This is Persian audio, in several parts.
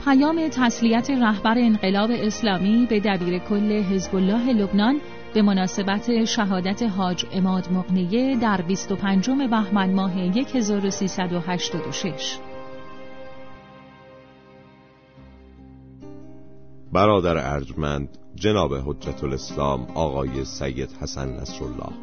پیام تسلیت رهبر انقلاب اسلامی به دبیرکل حزب الله لبنان به مناسبت شهادت حاج عماد مغنیه در 25 بهمن ماه 1386. برادر ارجمند جناب حجت الاسلام آقای سید حسن نصرالله،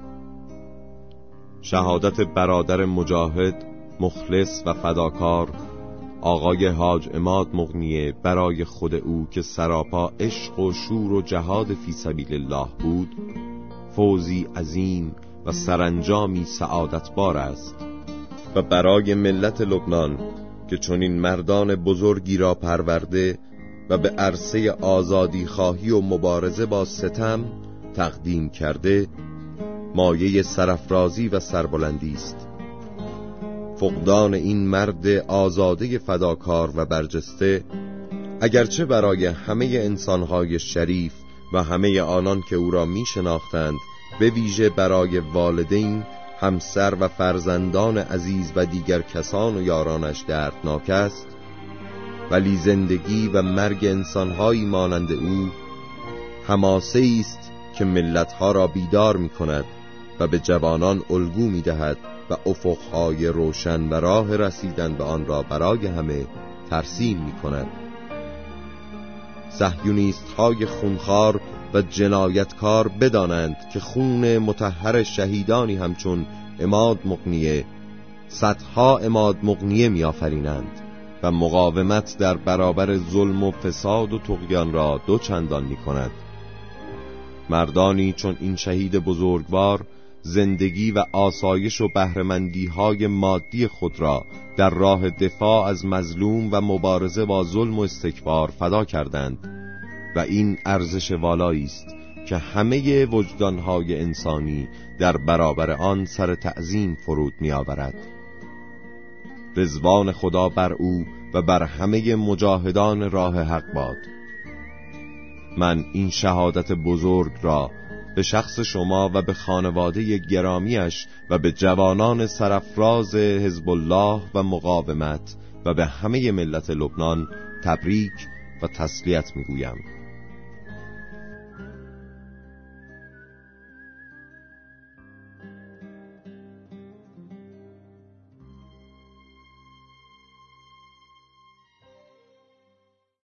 شهادت برادر مجاهد، مخلص و فداکار آقای حاج عماد مغنیه برای خود او که سراپا عشق و شور و جهاد فی سبیل الله بود، فوزی عظیم و سرانجامی سعادتبار است و برای ملت لبنان که چنین مردان بزرگی را پرورده و به عرصه آزادی خواهی و مبارزه با ستم تقدیم کرده، مایه سرافرازی و سربلندی است. فقدان این مرد آزاده فداکار و برجسته، اگرچه برای همه انسانهای شریف و همه آنان که او را می شناختند، به ویژه برای والدین، همسر و فرزندان عزیز و دیگر کسان و یارانش دردناک است، ولی زندگی و مرگ انسانهایی مانند او حماسه است که ملتها را بیدار می کند و به جوانان الگو می دهد و افقهای روشن و راه رسیدن به آن را برای همه ترسیم می کند. صهیونیست های خونخوار و جنایتکار بدانند که خون مطهر شهیدانی همچون عماد مغنیه صدها عماد مغنیه می آفرینند و مقاومت در برابر ظلم و فساد و طغیان را دوچندان می کند. مردانی چون این شهید بزرگوار زندگی و آسایش و بهره‌مندی‌های مادی خود را در راه دفاع از مظلوم و مبارزه با ظلم و استکبار فدا کردند و این ارزش والایی است که همه وجدان‌های انسانی در برابر آن سر تعظیم فرود می‌آورد. رضوان خدا بر او و بر همه مجاهدان راه حق باد. من این شهادت بزرگ را به شخص شما و به خانواده گرامیش و به جوانان سرافراز حزب الله و مقاومت و به همه ملت لبنان تبریک و تسلیت میگویم.